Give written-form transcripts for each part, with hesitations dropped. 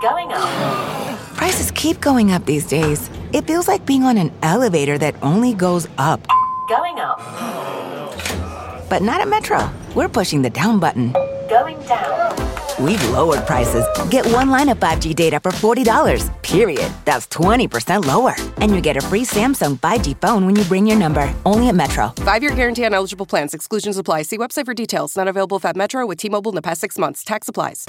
Going up. Prices keep going up these days. It feels like being on an elevator that only goes up. Going up. But not at Metro. We're pushing the down button. Going down. We've lowered prices. Get one line of 5G data for $40, period. That's 20% lower. And you get a free Samsung 5G phone when you bring your number. Only at Metro. 5-year guarantee on eligible plans. Exclusions apply. See website for details. Not available at Metro with T-Mobile in the past 6 months. Tax applies.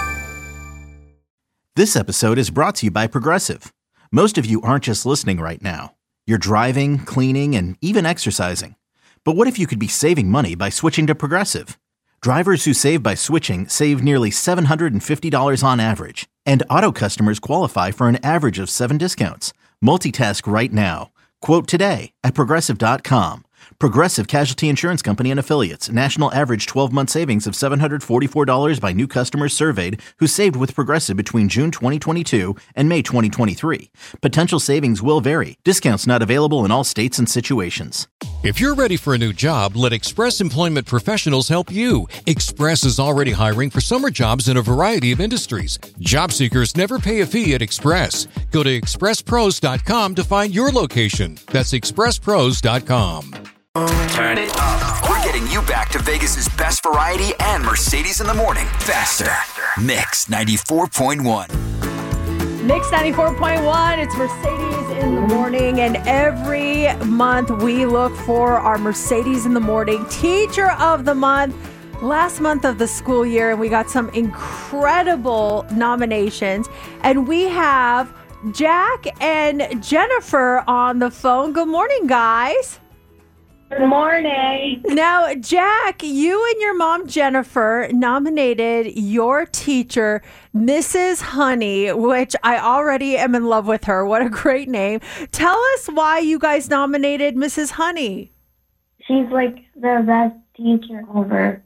This episode is brought to you by Progressive. Most of you aren't just listening right now. You're driving, cleaning, and even exercising. But what if you could be saving money by switching to Progressive? Drivers who save by switching save nearly $750 on average. And auto customers qualify for an average of 7 discounts. Multitask right now. Quote today at Progressive.com. Progressive Casualty Insurance Company and Affiliates. National average 12-month savings of $744 by new customers surveyed who saved with Progressive between June 2022 and May 2023. Potential savings will vary. Discounts not available in all states and situations. If you're ready for a new job, let Express Employment Professionals help you. Express is already hiring for summer jobs in a variety of industries. Job seekers never pay a fee at Express. Go to expresspros.com to find your location. That's expresspros.com. Turn it up. We're getting you back to Vegas's best variety and Mercedes in the morning. Faster. Mix 94.1. Mix 94.1. It's Mercedes in the morning. And every month we look for our Mercedes in the morning Teacher of the Month. Last month of the school year, and we got some incredible nominations. And we have Jack and Jennifer on the phone. Good morning, guys. Good morning. Now, Jack, you and your mom, Jennifer, nominated your teacher, Mrs. Honey, which I already am in love with her. What a great name. Tell us why you guys nominated Mrs. Honey. She's like the best teacher ever.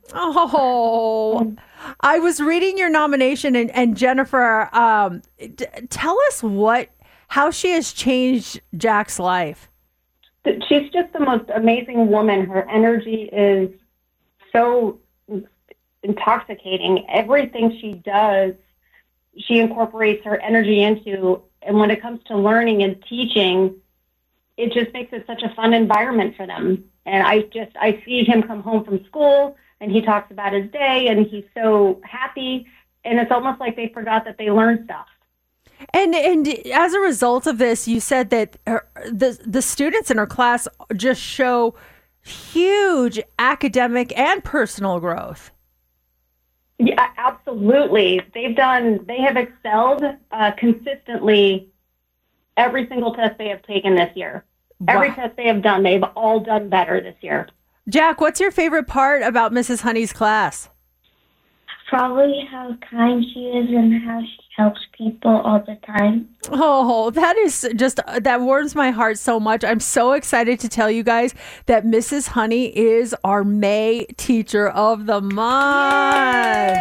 Oh, I was reading your nomination, and Jennifer, tell us how she has changed Jack's life. She's just the most amazing woman. Her energy is so intoxicating. Everything she does, she incorporates her energy into. And when it comes to learning and teaching, it just makes it such a fun environment for them. And I see him come home from school and he talks about his day and he's so happy. And it's almost like they forgot that they learned stuff. And as a result of this, you said that the students in her class just show huge academic and personal growth. Yeah, absolutely. They have excelled consistently every single test they have taken this year. Wow. Every test they have done, they've all done better this year. Jack, what's your favorite part about Mrs. Honey's class? Probably how kind she is and how she helps people all the time. Oh, that warms my heart so much. I'm so excited to tell you guys that Mrs. Honey is our May Teacher of the Month.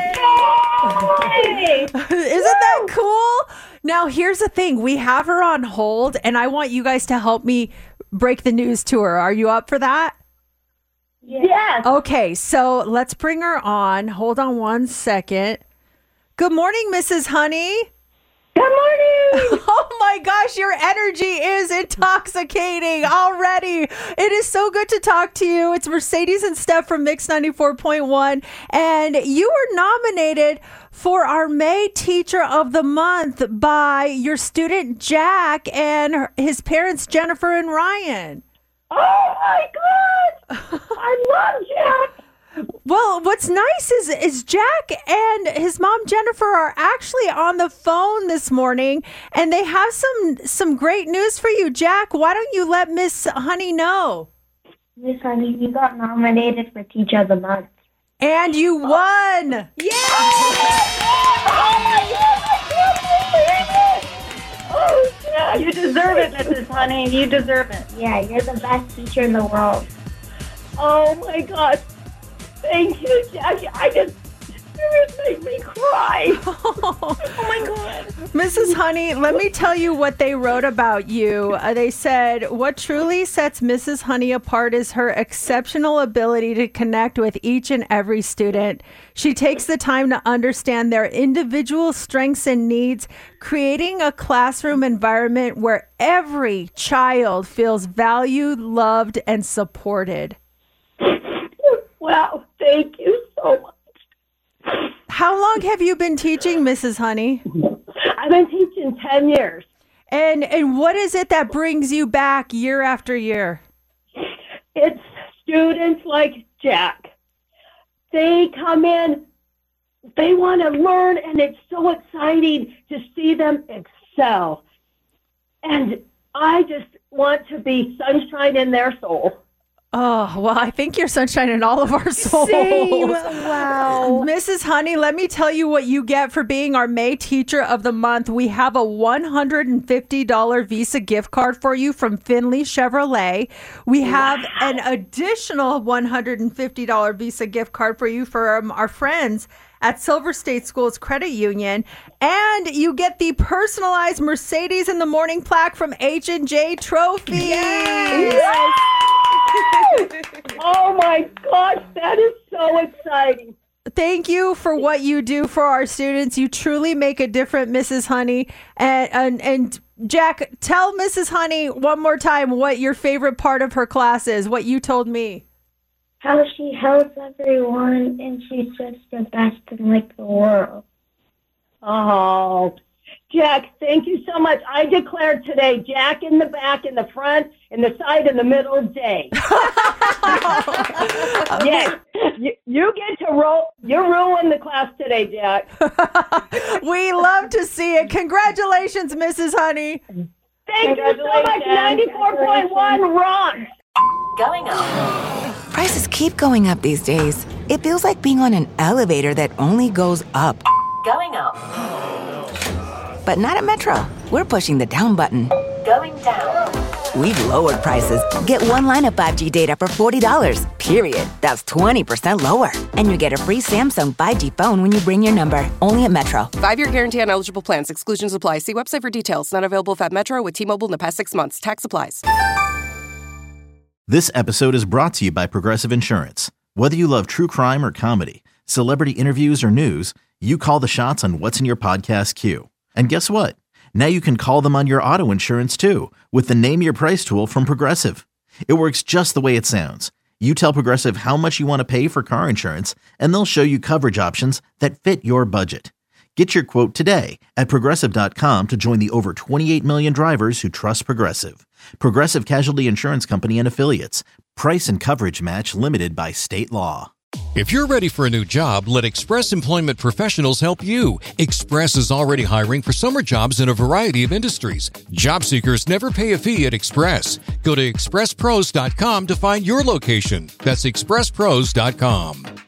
Yay! Isn't that cool? Now, here's the thing. We have her on hold, and I want you guys to help me break the news to her. Are you up for that? Yes. Okay, so let's bring her on. Hold on one second. Good morning, Mrs. Honey. Good morning. Oh my gosh, your energy is intoxicating already. It is so good to talk to you. It's Mercedes and Steph from Mix 94.1, and you were nominated for our May Teacher of the Month by your student Jack and his parents Jennifer and Ryan. Oh my God! I love Jack! Well, what's nice is Jack and his mom Jennifer are actually on the phone this morning, and they have some great news for you. Jack, why don't you let Miss Honey know? Miss Honey, you got nominated for Teacher of the Month. And you won! Yay! Oh my God! I can't believe it! Oh, yeah, you deserve it, Mrs. Honey. You deserve it. Yeah, you're the best teacher in the world. Oh, my God. Thank you, Jackie. You just make me cry. Oh, my God. Mrs. Honey, let me tell you what they wrote about you. They said, what truly sets Mrs. Honey apart is her exceptional ability to connect with each and every student. She takes the time to understand their individual strengths and needs, creating a classroom environment where every child feels valued, loved, and supported. Wow, thank you so much. How long have you been teaching, Mrs. Honey? I've been teaching 10 years. And what is it that brings you back year after year? It's students like Jack. They come in, they want to learn, and it's so exciting to see them excel. And I just want to be sunshine in their soul. Oh, well, I think you're sunshine in all of our souls. Same. Wow. Mrs. Honey, let me tell you what you get for being our May Teacher of the Month. We have a $150 Visa gift card for you from Finley Chevrolet. We have an additional $150 Visa gift card for you from our friends at Silver State Schools Credit Union. And you get the personalized Mercedes in the Morning plaque from H&J Trophy. Yes. Oh my gosh, that is so exciting. Thank you for what you do for our students. You truly make a difference, Mrs. Honey. And Jack, tell Mrs. Honey one more time what your favorite part of her class is, what you told me. How she helps everyone, and she's just the best in like the world. Oh, Jack, thank you so much. I declare today, Jack in the back, in the front, in the side, in the middle, day. Yes, you get to roll. You're ruling the class today, Jack. We love to see it. Congratulations, Mrs. Honey. Thank you so much. 94.1 rocks. Going up. Prices keep going up these days. It feels like being on an elevator that only goes up. Going up. But not at Metro. We're pushing the down button. Going down. We've lowered prices. Get one line of 5G data for $40, period. That's 20% lower. And you get a free Samsung 5G phone when you bring your number. Only at Metro. 5-year guarantee on eligible plans. Exclusions apply. See website for details. Not available at Metro with T-Mobile in the past 6 months. Tax applies. This episode is brought to you by Progressive Insurance. Whether you love true crime or comedy, celebrity interviews or news, you call the shots on what's in your podcast queue. And guess what? Now you can call them on your auto insurance too with the Name Your Price tool from Progressive. It works just the way it sounds. You tell Progressive how much you want to pay for car insurance, and they'll show you coverage options that fit your budget. Get your quote today at Progressive.com to join the over 28 million drivers who trust Progressive. Progressive Casualty Insurance Company and Affiliates. Price and coverage match limited by state law. If you're ready for a new job, let Express Employment Professionals help you. Express is already hiring for summer jobs in a variety of industries. Job seekers never pay a fee at Express. Go to expresspros.com to find your location. That's expresspros.com.